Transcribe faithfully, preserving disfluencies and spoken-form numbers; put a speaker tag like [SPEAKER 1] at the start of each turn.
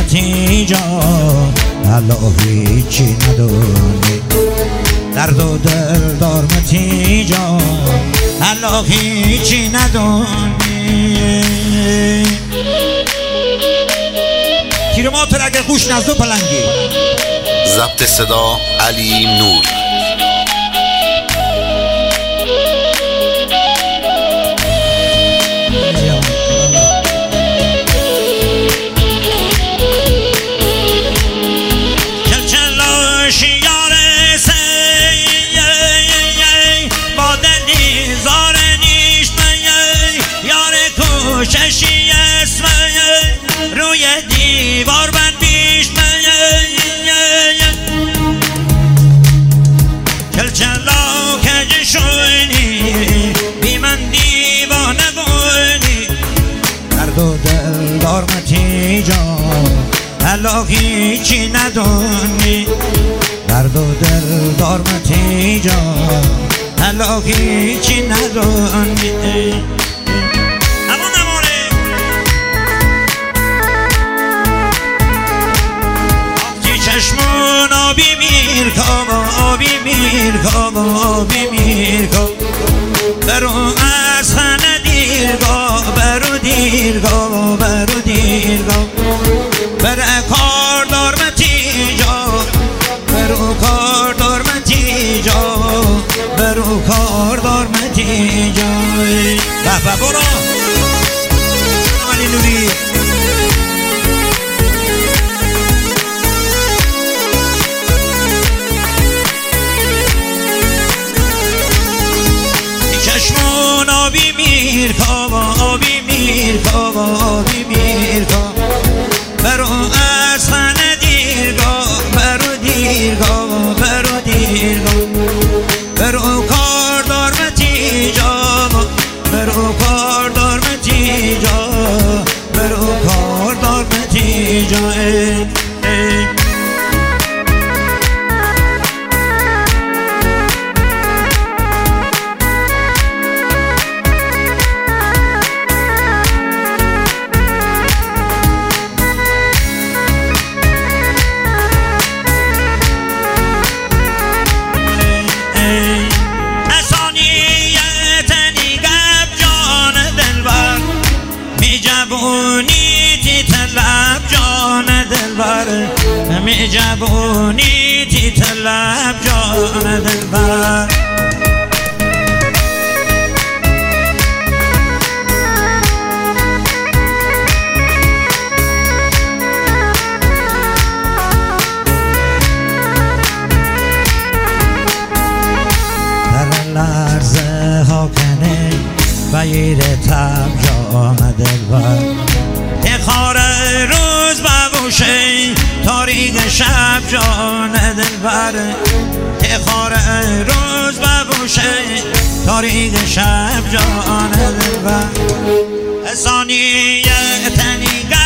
[SPEAKER 1] دارمتی جا الله هیچی ندونی درد و دل دارمتی جا الله هیچی ندونی کیرمات رگ خوش نزدو پلنگی
[SPEAKER 2] ضبط صدا علی نور
[SPEAKER 1] ششی اسم روی دیوار بند بیش چل چلا کج شوینی بی من دیوانه بونی درد و دل دارمتی جا الله هیچی ندونی درد و دل دارمتی جا الله هیچی ندونی چشمون آبی میر کام آبی میر کام آبی میر کام برو از خانه دیرگاه برو دیرگاه برو دیرگاه بره کار دارمتی جا برو کار دارمتی جا برو کار دارمتی جا بابا برو علی نوری چشمون آبی میر کام آبی میر کام آبی میر کام برو از خانه دیرگاه برو دیرگاه برو دیرگاه برو کار دارمتی جا برو کار دارمتی جا برو کار دارمتی جا جوونی تی طلب جان دلبر می جوونی تی طلب جان دلبر در لرزه ها کنه غیر تب جان دلبر تخار روز ببوشه تاریک شب جان دلبر تخار روز ببوشه تاریک شب جان دلبر ثانیه تنی